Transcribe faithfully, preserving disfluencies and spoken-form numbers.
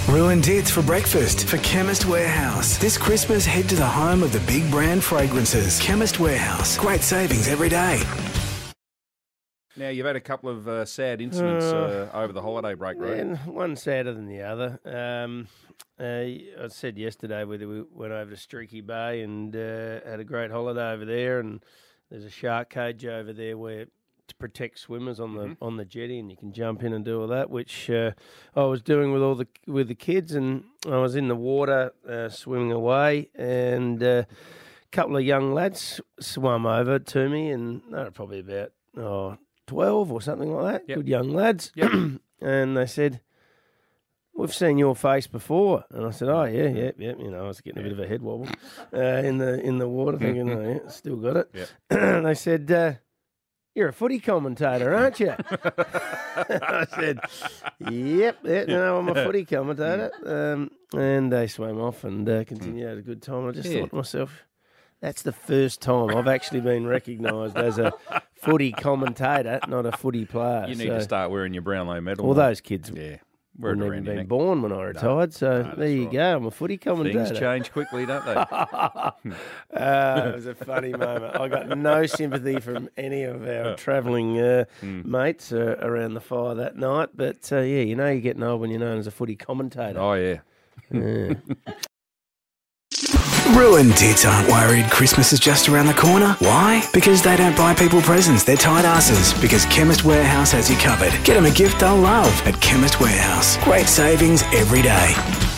Ruined tits for breakfast for Chemist Warehouse. This Christmas, head to the home of the big brand fragrances. Chemist Warehouse. Great savings every day. Now, you've had a couple of uh, sad incidents uh, over the holiday break, right? And one sadder than the other. Um, uh, I said yesterday whether we went over to Streaky Bay and uh, had a great holiday over there, and there's a shark cage over there where to protect swimmers on the Mm-hmm. on the jetty, and you can jump in and do all that, which uh, I was doing with all the with the kids, and I was in the water uh, swimming away, and uh, a couple of young lads swam over to me, and they were probably about oh, twelve or something like that. Yep. Good young lads. Yep. And they said, "We've seen your face before." And I said, "Oh, yeah, yeah, yeah." You know, I was getting a bit of a head wobble uh, in the in the water, thinking, "Oh, yeah, still got it." Yep. They said, uh, "You're a footy commentator, aren't you?" I said, "Yep, yeah, no, I'm a footy commentator." Um, and they swam off and uh, continued had a good time. I just Yeah. thought to myself, that's the first time I've actually been recognised as a footy commentator, not a footy player. You need So- to start wearing your Brownlow medal. All mate. those kids Yeah. Wear it wouldn't around even your been neck. born when I retired, so that's there you right. go. I'm a footy commentator. Things change quickly, don't they? Uh, it was a funny moment. I got no sympathy from any of our travelling uh, mates uh, around the fire that night. But, uh, yeah, you know you're getting old when you're known as a footy commentator. Oh, yeah. Yeah. Ruined tits aren't worried Christmas is just around the corner. Why? Because they don't buy people presents. They're tight asses. Because Chemist Warehouse has you covered. Get them a gift they'll love at Chemist Warehouse. Great savings every day.